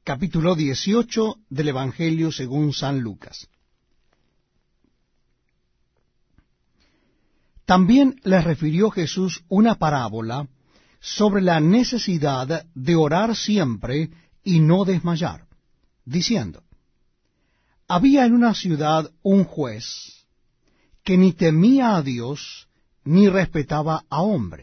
capítulo 18 del Evangelio según San Lucas. También les refirió Jesús una parábola sobre la necesidad de orar siempre y no desmayar, diciendo: había en una ciudad un juez que ni temía a Dios ni respetaba a hombre.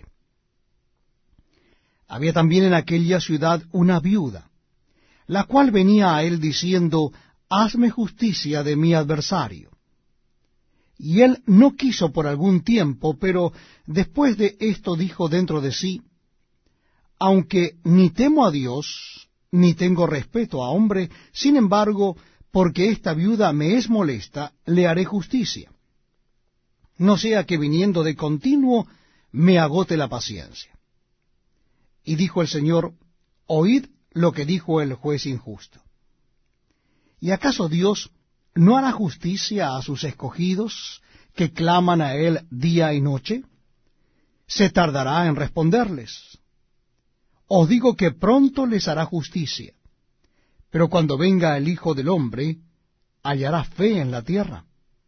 Había también en aquella ciudad una viuda, la cual venía a él diciendo: hazme justicia de mi adversario. Y él no quiso por algún tiempo, pero después de esto dijo dentro de sí: aunque ni temo a Dios, ni tengo respeto a hombre, sin embargo, porque esta viuda me es molesta, le haré justicia, no sea que viniendo de continuo me agote la paciencia. Y dijo el Señor: oíd lo que dijo el juez injusto. ¿Y acaso Dios no hará justicia a sus escogidos, que claman a él día y noche? ¿Se tardará en responderles? Os digo que pronto les hará justicia. Pero cuando venga el Hijo del Hombre, ¿hallará fe en la tierra?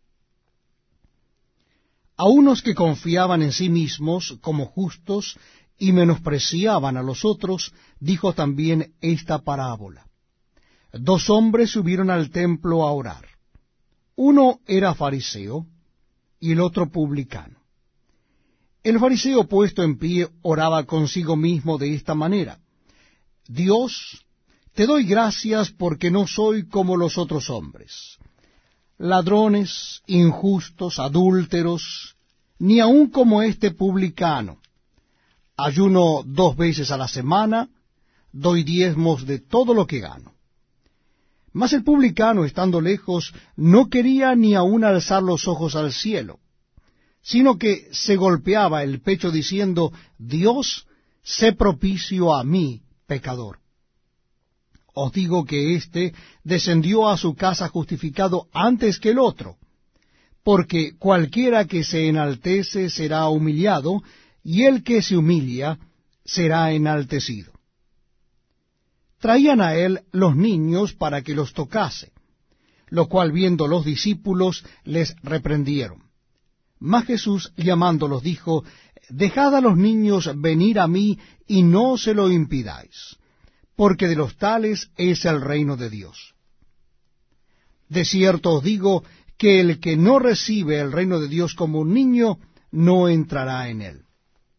A unos que confiaban en sí mismos como justos y menospreciaban a los otros, dijo también esta parábola. Dos hombres subieron al templo a orar. Uno era fariseo y el otro publicano. El fariseo, puesto en pie, oraba consigo mismo de esta manera: Dios, te doy gracias porque no soy como los otros hombres, ladrones, injustos, adúlteros, ni aun como este publicano. Ayuno 2 veces a la semana, doy diezmos de todo lo que gano. Mas el publicano, estando lejos, no quería ni aun alzar los ojos al cielo, sino que se golpeaba el pecho diciendo: Dios, sé propicio a mí, pecador. Os digo que éste descendió a su casa justificado antes que el otro, porque cualquiera que se enaltece será humillado, y el que se humilla será enaltecido. Traían a él los niños para que los tocase, lo cual viendo los discípulos les reprendieron. Mas Jesús, llamándolos, dijo: dejad a los niños venir a mí, y no se lo impidáis, porque de los tales es el reino de Dios. De cierto os digo que el que no recibe el reino de Dios como un niño, no entrará en él.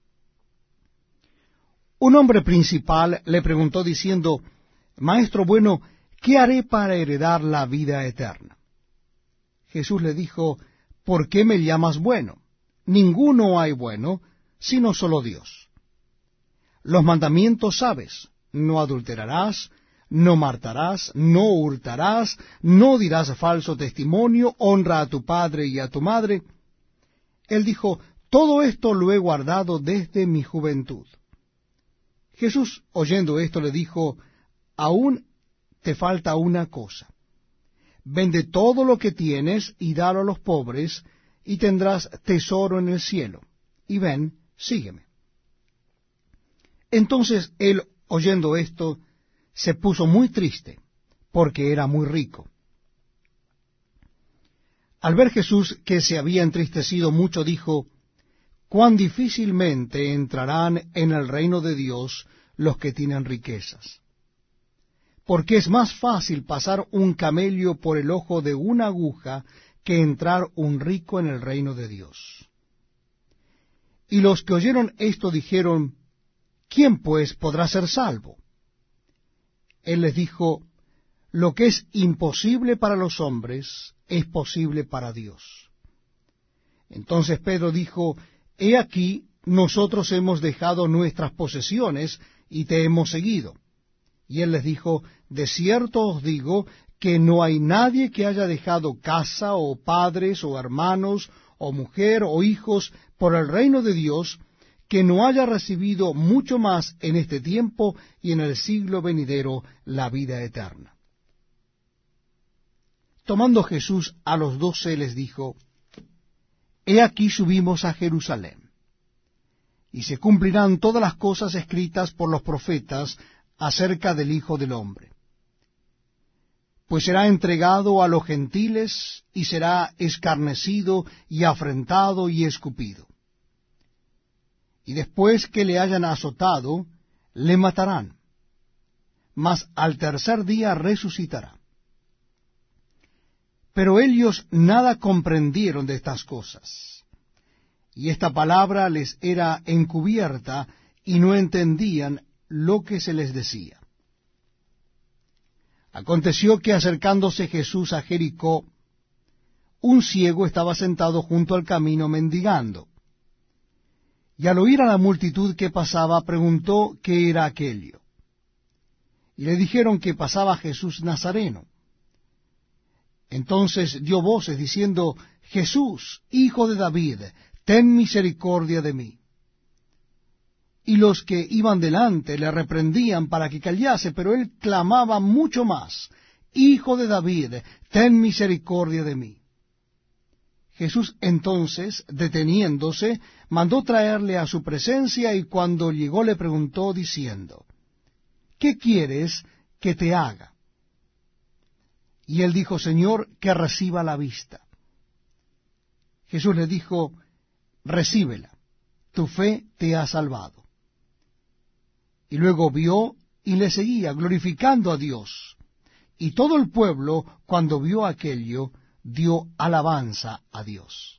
Un hombre principal le preguntó diciendo: Maestro bueno, ¿qué haré para heredar la vida eterna? Jesús le dijo: ¿por qué me llamas bueno? Ninguno hay bueno, sino solo Dios. Los mandamientos sabes: no adulterarás, no matarás, no hurtarás, no dirás falso testimonio, honra a tu padre y a tu madre. Él dijo: todo esto lo he guardado desde mi juventud. Jesús, oyendo esto, le dijo: aún te falta una cosa. Vende todo lo que tienes y dalo a los pobres, y tendrás tesoro en el cielo. Y ven, sígueme. Entonces él, oyendo esto, se puso muy triste, porque era muy rico. Al ver Jesús que se había entristecido mucho, dijo: cuán difícilmente entrarán en el reino de Dios los que tienen riquezas. Porque es más fácil pasar un camello por el ojo de una aguja que entrar un rico en el reino de Dios. Y los que oyeron esto dijeron: ¿quién pues podrá ser salvo? Él les dijo: lo que es imposible para los hombres es posible para Dios. Entonces Pedro dijo: he aquí, nosotros hemos dejado nuestras posesiones y te hemos seguido. Y él les dijo: de cierto os digo que no hay nadie que haya dejado casa, o padres, o hermanos, o mujer, o hijos, por el reino de Dios, que no haya recibido mucho más en este tiempo y en el siglo venidero la vida eterna. Tomando Jesús a los 12 les dijo: he aquí subimos a Jerusalén, y se cumplirán todas las cosas escritas por los profetas acerca del Hijo del Hombre. pues será entregado a los gentiles, y será escarnecido, y afrentado, y escupido. Y después que le hayan azotado, le matarán, mas al tercer día resucitará. Pero ellos nada comprendieron de estas cosas, y esta palabra les era encubierta, y no entendían lo que se les decía. Aconteció que acercándose Jesús a Jericó, un ciego estaba sentado junto al camino mendigando. Y al oír a la multitud que pasaba, preguntó qué era aquello. Y le dijeron que pasaba Jesús Nazareno. Entonces dio voces diciendo: Jesús, Hijo de David, ten misericordia de mí. Y los que iban delante le reprendían para que callase, pero él clamaba mucho más: Hijo de David, ten misericordia de mí. Jesús entonces, deteniéndose, mandó traerle a su presencia, y cuando llegó le preguntó diciendo: ¿qué quieres que te haga? Y él dijo: Señor, que reciba la vista. Jesús le dijo: recíbela, tu fe te ha salvado. Y luego vio y le seguía, glorificando a Dios. Y todo el pueblo, cuando vio aquello, dio alabanza a Dios.